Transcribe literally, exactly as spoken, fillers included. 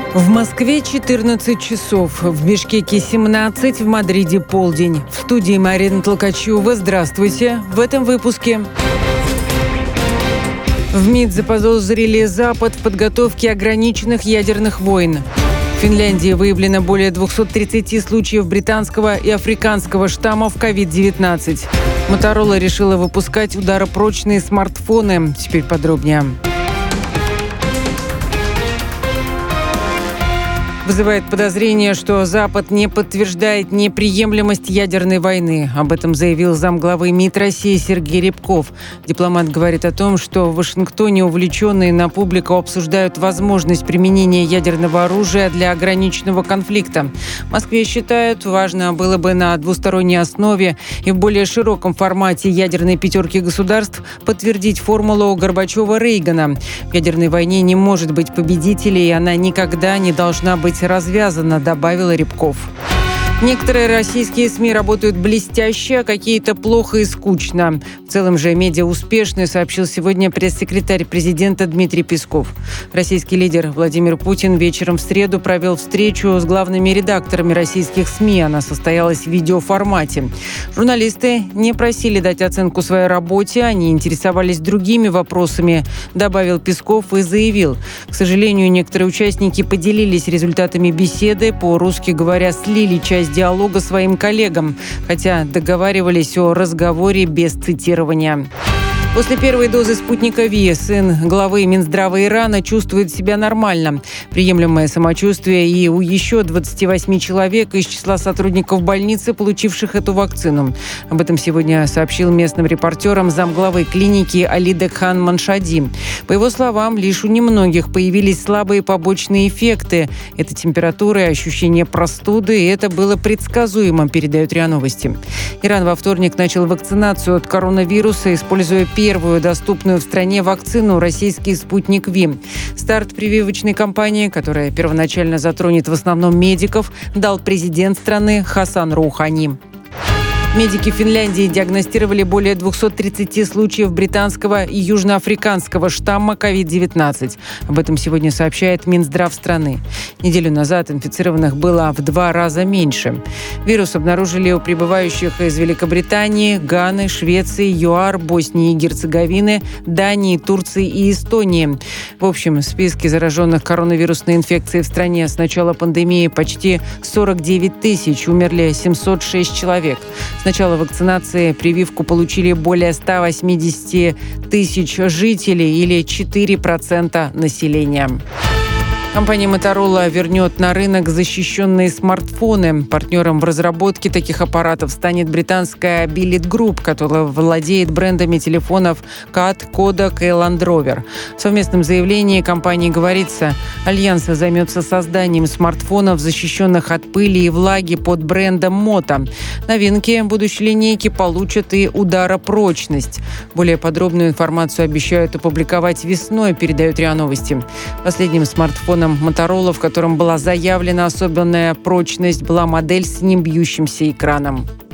В Москве четырнадцать часов, в Бишкеке семнадцать, в Мадриде полдень. В студии Марина Толкачева. Здравствуйте. В этом выпуске. В МИД заподозрили Запад в подготовке ограниченных ядерных войн. В Финляндии выявлено более двести тридцать случаев британского и африканского штаммов ковид девятнадцать. Моторола решила выпускать ударопрочные смартфоны. Теперь подробнее. Вызывает подозрение, что Запад не подтверждает неприемлемость ядерной войны. Об этом заявил замглавы МИД России Сергей Рябков. Дипломат говорит о том, что в Вашингтоне увлеченные на публику обсуждают возможность применения ядерного оружия для ограниченного конфликта. В Москве считают, важно было бы на двусторонней основе и в более широком формате ядерной пятерки государств подтвердить формулу Горбачева-Рейгана. В ядерной войне не может быть победителей, и она никогда не должна быть развязана, добавил Рябков. Некоторые российские СМИ работают блестяще, а какие-то плохо и скучно. В целом же медиа успешны, сообщил сегодня пресс-секретарь президента Дмитрий Песков. Российский лидер Владимир Путин вечером в среду провел встречу с главными редакторами российских СМИ. Она состоялась в видеоформате. Журналисты не просили дать оценку своей работе, они интересовались другими вопросами, добавил Песков и заявил. К сожалению, некоторые участники поделились результатами беседы, по-русски говоря, слили часть диалога своим коллегам, хотя договаривались о разговоре без цитирования. После первой дозы спутника Ви сын главы Минздрава Ирана чувствует себя нормально. Приемлемое самочувствие и у еще двадцати восьми человек из числа сотрудников больницы, получивших эту вакцину. Об этом сегодня сообщил местным репортерам замглавы клиники Алидекхан Маншади. По его словам, лишь у немногих появились слабые побочные эффекты. Это температура и ощущение простуды, и это было предсказуемо, передают РИА Новости. Иран во вторник начал вакцинацию от коронавируса, используя первую доступную в стране вакцину «Российский спутник Ви». Старт прививочной кампании, которая первоначально затронет в основном медиков, дал президент страны Хасан Роухани. Медики Финляндии диагностировали более двухсот тридцати случаев британского и южноафриканского штамма ковид девятнадцать. Об этом сегодня сообщает Минздрав страны. Неделю назад инфицированных было в два раза меньше. Вирус обнаружили у прибывающих из Великобритании, Ганы, Швеции, ЮАР, Боснии и Герцеговины, Дании, Турции и Эстонии. В общем списке зараженных коронавирусной инфекцией в стране с начала пандемии почти сорок девять тысяч, умерли семьсот шесть человек. С начала вакцинации прививку получили более ста восьмидесяти тысяч жителей или четыре процента населения. Компания Motorola вернет на рынок защищенные смартфоны. Партнером в разработке таких аппаратов станет британская Billet Group, которая владеет брендами телефонов кат, Kodak и Land Rover. В совместном заявлении компании говорится, Альянс займется созданием смартфонов, защищенных от пыли и влаги под брендом Moto. Новинки будущей линейки получат и ударопрочность. Более подробную информацию обещают опубликовать весной, передают РИА Новости. Последним смартфоном Motorola, в котором была заявлена особенная прочность, была модель с небьющимся экраном.